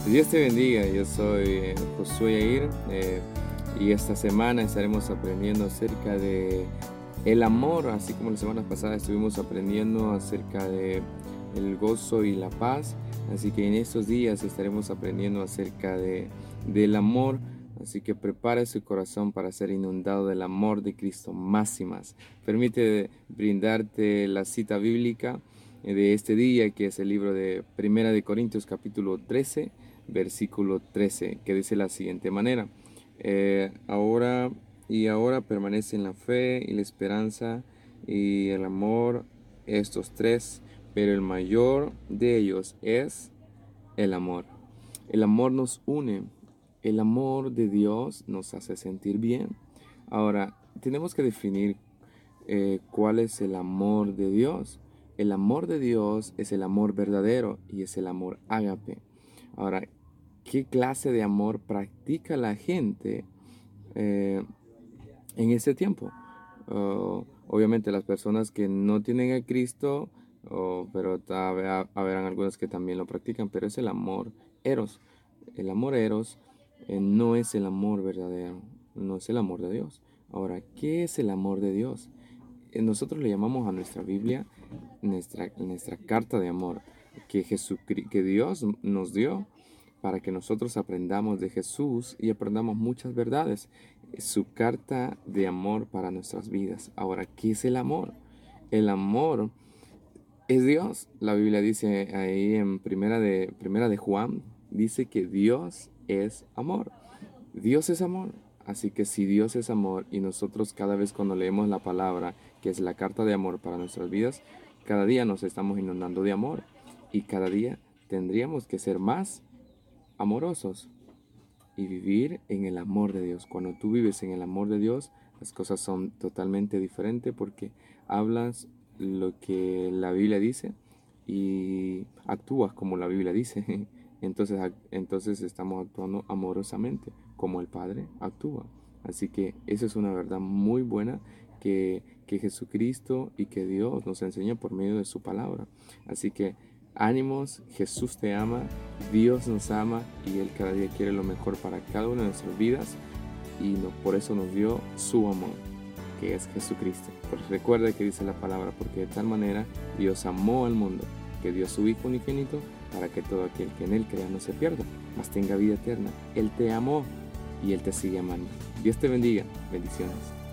Dios te bendiga, yo soy Josué Yair y esta semana estaremos aprendiendo acerca de el amor, así como la semana pasada estuvimos aprendiendo acerca de el gozo y la paz, así que en estos días estaremos aprendiendo acerca del amor, así que prepara su corazón para ser inundado del amor de Cristo más y más. Permite brindarte la cita bíblica de este día, que es el libro de Primera de Corintios capítulo 13, versículo 13, que dice la siguiente manera: ahora permanecen la fe y la esperanza y el amor, estos tres, pero el mayor de ellos es el amor. El amor nos une, el amor de Dios nos hace sentir bien. Ahora, tenemos que definir cuál es el amor de Dios. El amor de Dios es el amor verdadero y es el amor ágape. Ahora, ¿qué clase de amor practica la gente en este tiempo? Obviamente las personas que no tienen a Cristo, pero habrán algunas que también lo practican, pero es el amor eros. El amor eros no es el amor verdadero, no es el amor de Dios. Ahora, ¿qué es el amor de Dios? Nosotros le llamamos a nuestra Biblia nuestra carta de amor que Dios nos dio para que nosotros aprendamos de Jesús y aprendamos muchas verdades. Es su carta de amor para nuestras vidas. Ahora, ¿qué es el amor? El amor es Dios. La Biblia dice ahí en primera de Juan, dice que Dios es amor. Dios es amor. Así que si Dios es amor y nosotros cada vez cuando leemos la palabra, que es la carta de amor para nuestras vidas, cada día nos estamos inundando de amor y cada día tendríamos que ser más amorosos y vivir en el amor de Dios. Cuando tú vives en el amor de Dios, las cosas son totalmente diferentes porque hablas lo que la Biblia dice y actúas como la Biblia dice. Entonces estamos actuando amorosamente como el Padre actúa. Así que esa es una verdad muy buena que Jesucristo y que Dios nos enseña por medio de su palabra. Así que ánimos, Jesús te ama, Dios nos ama y Él cada día quiere lo mejor para cada una de nuestras vidas y por eso nos dio su amor, que es Jesucristo. Pues recuerda que dice la palabra, porque de tal manera Dios amó al mundo, que dio su Hijo unigénito, para que todo aquel que en Él crea no se pierda, mas tenga vida eterna. Él te amó y Él te sigue amando. Dios te bendiga. Bendiciones.